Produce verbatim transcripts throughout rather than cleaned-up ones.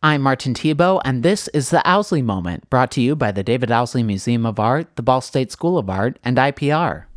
I'm Martin Tebow, and this is the Owsley Moment, brought to you by the David Owsley Museum of Art, the Ball State School of Art, and I P R.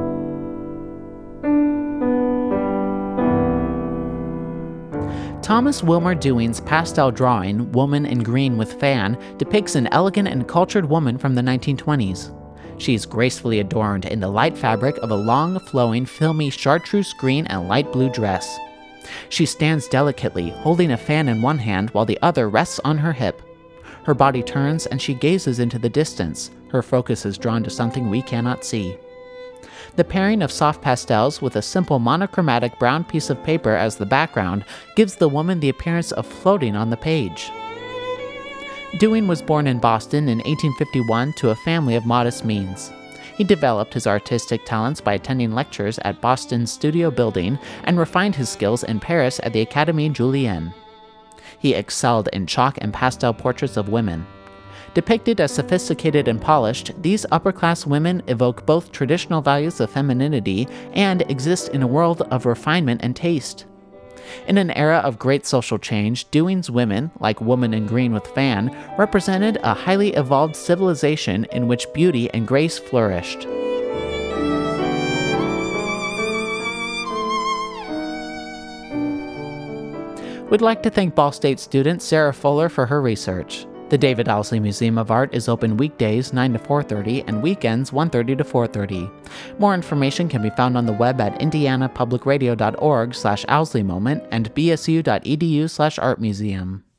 Thomas Wilmer Dewing's pastel drawing, Woman in Green with Fan, depicts an elegant and cultured woman from the nineteen twenties. She is gracefully adorned in the light fabric of a long, flowing, filmy chartreuse green and light blue dress. She stands delicately, holding a fan in one hand while the other rests on her hip. Her body turns and she gazes into the distance. Her focus is drawn to something we cannot see. The pairing of soft pastels with a simple monochromatic brown piece of paper as the background gives the woman the appearance of floating on the page. Dewing was born in Boston in eighteen fifty-one to a family of modest means. He developed his artistic talents by attending lectures at Boston's Studio Building and refined his skills in Paris at the Académie Julienne. He excelled in chalk and pastel portraits of women. Depicted as sophisticated and polished, these upper-class women evoke both traditional values of femininity and exist in a world of refinement and taste. In an era of great social change, Dewing's women, like Woman in Green with Fan, represented a highly evolved civilization in which beauty and grace flourished. We'd like to thank Ball State student Sarah Fuller for her research. The David Owsley Museum of Art is open weekdays nine to four thirty and weekends one thirty to four thirty. More information can be found on the web at indianapublicradio.org slash Owsley Moment and bsu.edu slash artmuseum.